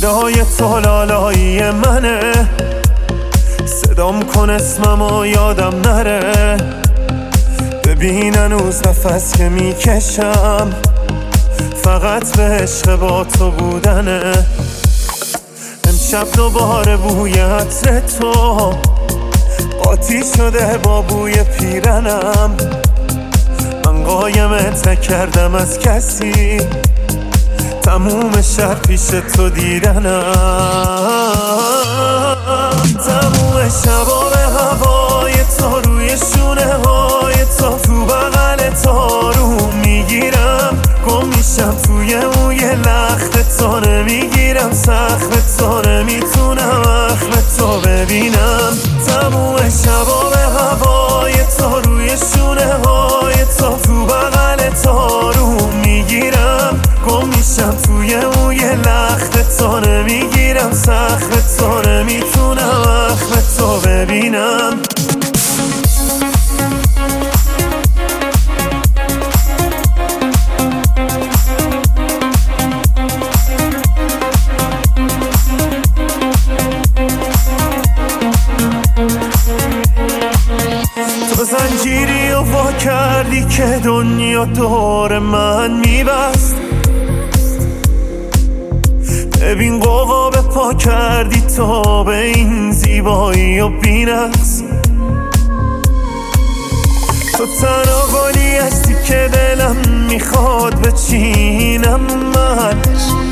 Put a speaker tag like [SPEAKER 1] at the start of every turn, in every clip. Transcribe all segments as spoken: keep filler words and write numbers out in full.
[SPEAKER 1] صدای تو لالایی منه، صدام کن اسممو یادم نره. ببین هنوز نفس که میکشم فقط به عشق با تو بودنه. امشب دوباره بوی عطر تو قاطی شده با بوی پیرنم. من قایمت نکردم از کسی، تموم شب پیش تو دیدنم. تموم شبا به هوای تو، روی شونه های تو، تو بغل تو رو میگیرم. گم میشم توی موی لخت تو، نمیگیرم سخت تو، نمیتونم اخم تو ببینم. تموم شبا به هوای تو، روی شونه های تو، تو بغل تو رو میگیرم. گم میشم توی موی لخت تو، نمیگیرم سخت تو، نمیتونم اخم تو ببینم. تو زنجیری و وا کردی که دنیا دور من میبست. ببین قوقا به پا کردی تو به این زیبایی و بی‌نقص. تو تنها گلی هستی که دلم میخواد بچینم من.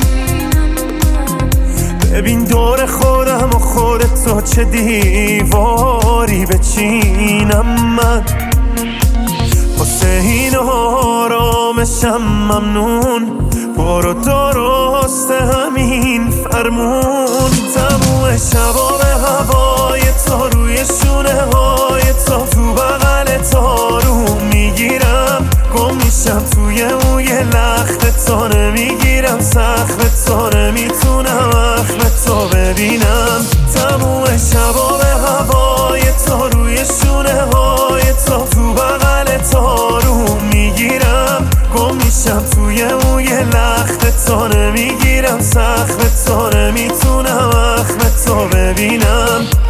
[SPEAKER 1] ببین دور خودم و خودت تو چه دیواری بچینم من. واسه این آرامشم ممنون، برو درست همین فرمون. تموم شبا به هوای تو، روی شونه های تو، تو بغل تو رو میگیرم. گم میشم توی موی لخت تو، نمیگیرم سخت تو، نمیتونم اخم تو ببینم. تموم شبا به هوای تو، روی شونه های تو، تو بغل تو رو میگیرم. گم میشم توی موی لخت تو، نمیگیرم سخت تو، نمیتونم اخم تو ببینم.